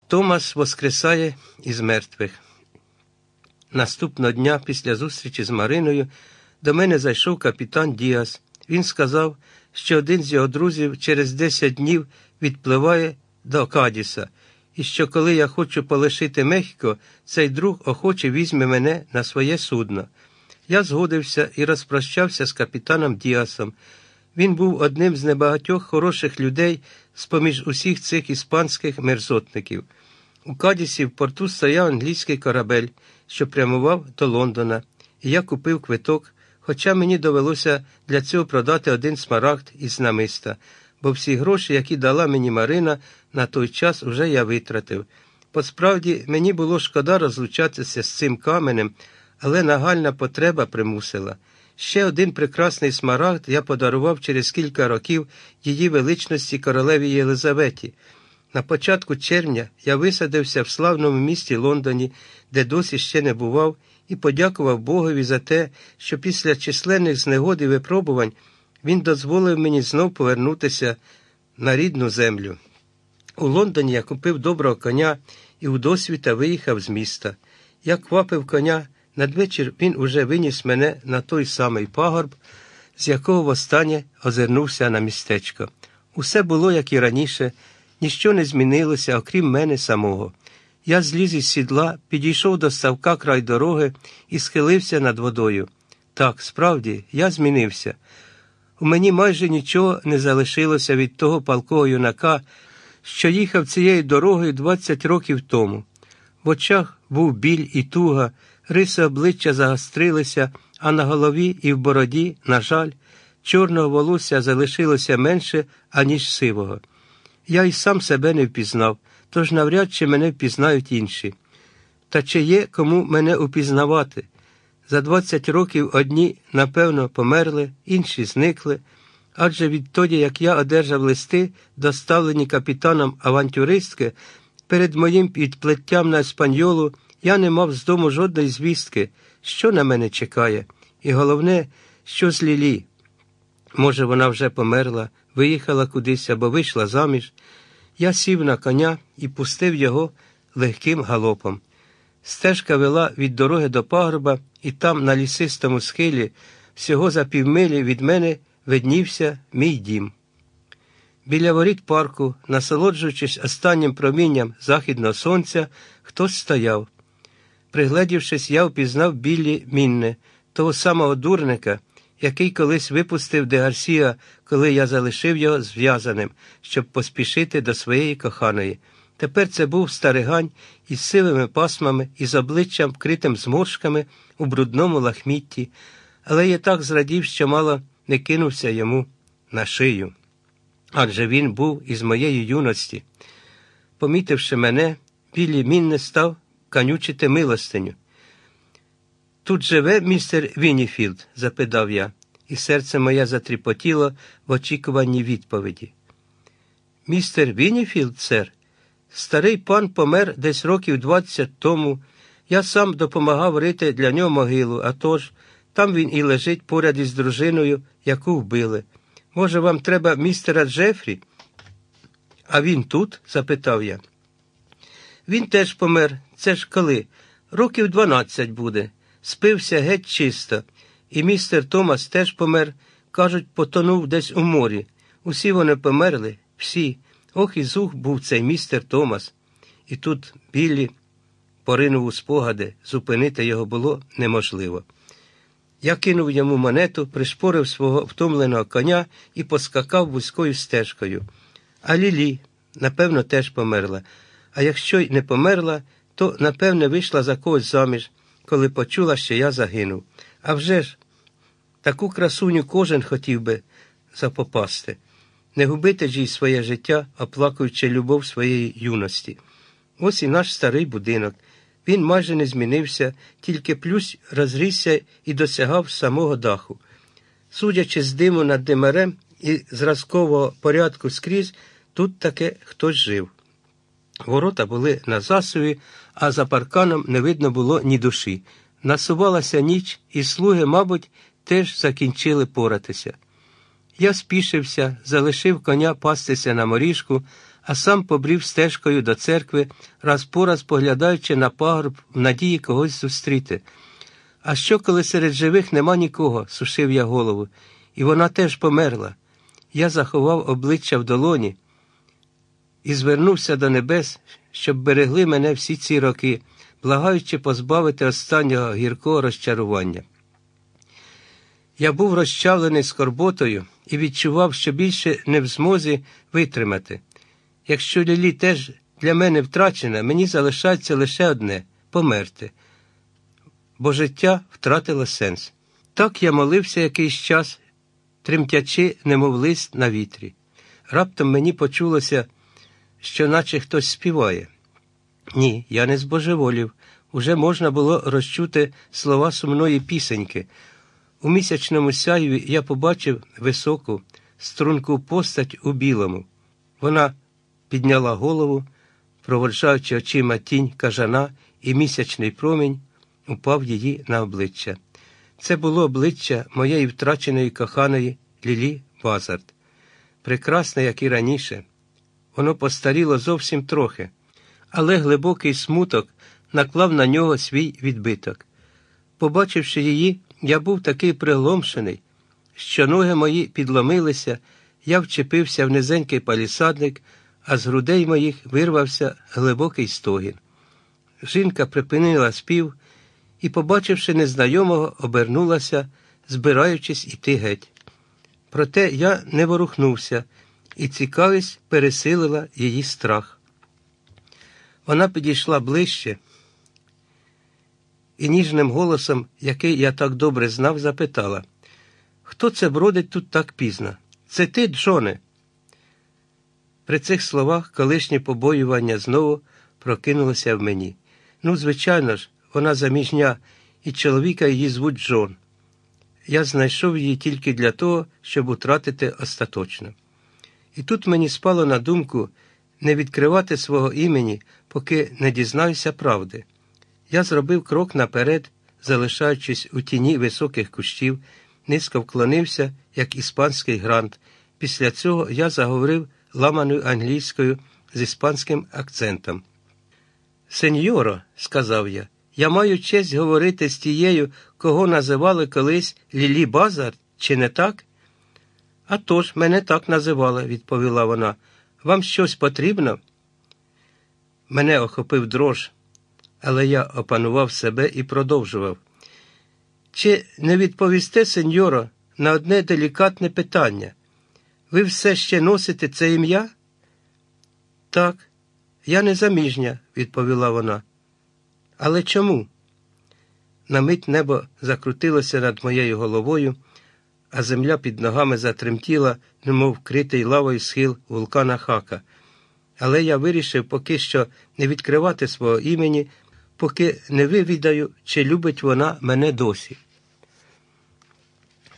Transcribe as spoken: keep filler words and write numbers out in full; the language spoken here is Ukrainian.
Томас воскресає із мертвих. Наступного дня, після зустрічі з Мариною, до мене зайшов капітан Діас. Він сказав, що один з його друзів через десять днів відпливає до Кадіса, і що коли я хочу полишити Мехіко, цей друг охоче візьме мене на своє судно. Я згодився і розпрощався з капітаном Діасом. Він був одним з небагатьох хороших людей з-поміж усіх цих іспанських мерзотників. У Кадісі в порту стояв англійський корабель, що прямував до Лондона, і я купив квиток, хоча мені довелося для цього продати один смарагд із намиста, бо всі гроші, які дала мені Марина, на той час уже я витратив. Посправді, мені було шкода розлучатися з цим каменем, але нагальна потреба примусила. Ще один прекрасний смарагд я подарував через кілька років її величності королеві Єлизаветі. На початку червня я висадився в славному місті Лондоні, де досі ще не бував, і подякував Богові за те, що після численних знегод і випробувань він дозволив мені знов повернутися на рідну землю. У Лондоні я купив доброго коня і удосвіта виїхав з міста. Я квапив коня, надвечір він уже виніс мене на той самий пагорб, з якого востаннє озирнувся на містечко. Усе було, як і раніше, ніщо не змінилося, окрім мене самого. Я зліз із сідла, підійшов до ставка край дороги і схилився над водою. Так, справді, я змінився. У мені майже нічого не залишилося від того палкого юнака, що їхав цією дорогою двадцять років тому. В очах був біль і туга, риси обличчя загострилися, а на голові і в бороді, на жаль, чорного волосся залишилося менше, аніж сивого. Я й сам себе не впізнав, тож навряд чи мене впізнають інші. Та чи є кому мене упізнавати? За двадцять років одні, напевно, померли, інші зникли, адже відтоді, як я одержав листи, доставлені капітаном авантюристки, перед моїм відплиттям на Еспаньолу я не мав з дому жодної звістки, що на мене чекає. І головне, що з Лілі. Може, вона вже померла, виїхала кудись або вийшла заміж. Я сів на коня і пустив його легким галопом. Стежка вела від дороги до пагорба, і там, на лісистому схилі, всього за півмилі від мене виднівся мій дім. Біля воріт парку, насолоджуючись останнім промінням західного сонця, хтось стояв. Пригледівшись, я впізнав Біллі Мінне, того самого дурника, який колись випустив де Гарсія, коли я залишив його зв'язаним, щоб поспішити до своєї коханої. Тепер це був старигань із сивими пасмами і з обличчям, вкритим зморшками у брудному лахмітті, але я так зрадів, що мало не кинувся йому на шию. Адже він був із моєї юності. Помітивши мене, Біллі Мінне став канючити милостиню. «Тут живе містер Вінніфілд?» – запитав я, і серце моє затріпотіло в очікуванні відповіді. «Містер Вінніфілд, сер? Старий пан помер десь років двадцять тому. Я сам допомагав рити для нього могилу, а тож, там він і лежить поряд із дружиною, яку вбили. Може, вам треба містера Джефрі?» «А він тут?» – запитав я. «Він теж помер. Це ж коли? Років дванадцять буде. Спився геть чисто. І містер Томас теж помер. Кажуть, потонув десь у морі. Усі вони померли. Всі. Ох і зух був цей містер Томас». І тут Біллі поринув у спогади. Зупинити його було неможливо. Я кинув йому монету, пришпорив свого втомленого коня і поскакав вузькою стежкою. А Лілі, напевно, теж померла. А якщо й не померла, то, напевне, вийшла за когось заміж, коли почула, що я загинув. А вже ж, таку красуню кожен хотів би запопасти. Не губити ж їй своє життя, оплакуючи любов своєї юності. Ось і наш старий будинок. Він майже не змінився, тільки плюс розрісся і досягав самого даху. Судячи з диму над димарем і зразкового порядку скрізь, тут таки хтось жив. Ворота були на засуві, а за парканом не видно було ні душі. Насувалася ніч, і слуги, мабуть, теж закінчили поратися. Я спішився, залишив коня пастися на моріжку, а сам побрів стежкою до церкви, раз по раз поглядаючи на пагорб в надії когось зустріти. А що, коли серед живих нема нікого, сушив я голову, і вона теж померла. Я заховав обличчя в долоні і звернувся до небес, щоб берегли мене всі ці роки, благаючи позбавити останнього гіркого розчарування. Я був розчавлений скорботою і відчував, що більше не в змозі витримати. Якщо Лілі теж для мене втрачена, мені залишається лише одне – померти, бо життя втратило сенс. Так я молився якийсь час, тремтячи, немов лист на вітрі. Раптом мені почулося, що наче хтось співає. Ні, я не збожеволів. Уже можна було розчути слова сумної пісеньки. У місячному сяйві я побачив високу, струнку постать у білому. Вона підняла голову, проводжаючи очима тінь кажана, і місячний промінь упав її на обличчя. Це було обличчя моєї втраченої коханої Лілі Базард. Прекрасне, як і раніше. Воно постаріло зовсім трохи, але глибокий смуток наклав на нього свій відбиток. Побачивши її, я був такий пригломшений, що ноги мої підломилися, я вчепився в низенький палісадник, а з грудей моїх вирвався глибокий стогін. Жінка припинила спів і, побачивши незнайомого, обернулася, збираючись іти геть. Проте я не ворухнувся, і цікавість пересилила її страх. Вона підійшла ближче і ніжним голосом, який я так добре знав, запитала: «Хто це бродить тут так пізно? Це ти, Джоне?» При цих словах колишнє побоювання знову прокинулося в мені. Ну, звичайно ж, вона заміжня, і чоловіка її звуть Джон. Я знайшов її тільки для того, щоб утратити остаточно. І тут мені спало на думку не відкривати свого імені, поки не дізнаюся правди. Я зробив крок наперед, залишаючись у тіні високих кущів, низько вклонився, як іспанський грант. Після цього я заговорив ламаною англійською з іспанським акцентом. «Сеньоро», – сказав я, – «я маю честь говорити з тією, кого називали колись Лілі Базард, чи не так?» «А тож, мене так називали», – відповіла вона. «Вам щось потрібно?» Мене охопив дрож, але я опанував себе і продовжував. «Чи не відповісте, сеньоро, на одне делікатне питання? Ви все ще носите це ім'я?» «Так, я не заміжня», – відповіла вона. «Але чому?» На мить небо закрутилося над моєю головою, а земля під ногами затремтіла, немов вкритий лавою схил вулкана Хака. Але я вирішив поки що не відкривати свого імені, поки не вивідаю, чи любить вона мене досі.